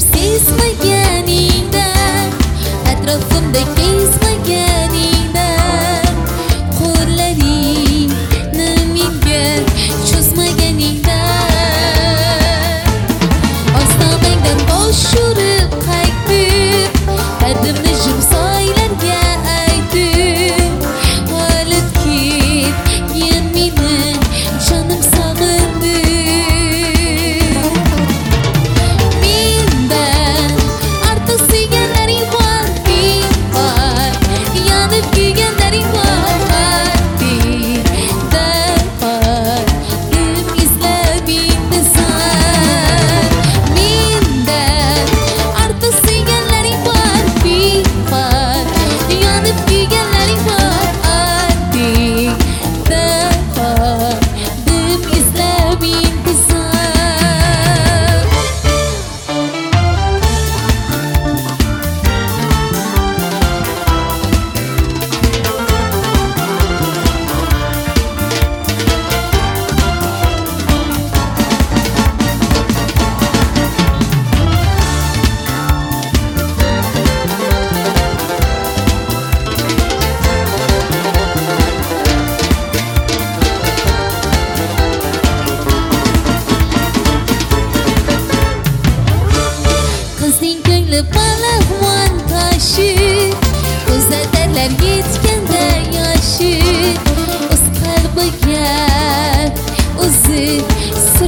sezmaganingda, atrofimda kezmaganingda, qo'llaringni menga cho'zmaganingda, ostonangdan bosh urib qaytib, dardimni jim soylarga aytib, olib ketgin meni jonim sog'indi. Mendan ortiq suyganlaring bor, yonib kuyganlaring bor, dardim izlab intizoor. Mendan ortiq suyganlaring bor, yonib kuyganlaring bor, dardim izlab intizoor. Qizning ko'ngli balag'von toshi, uzatarlar yetganda yoshi, o'z qalbiga o'zi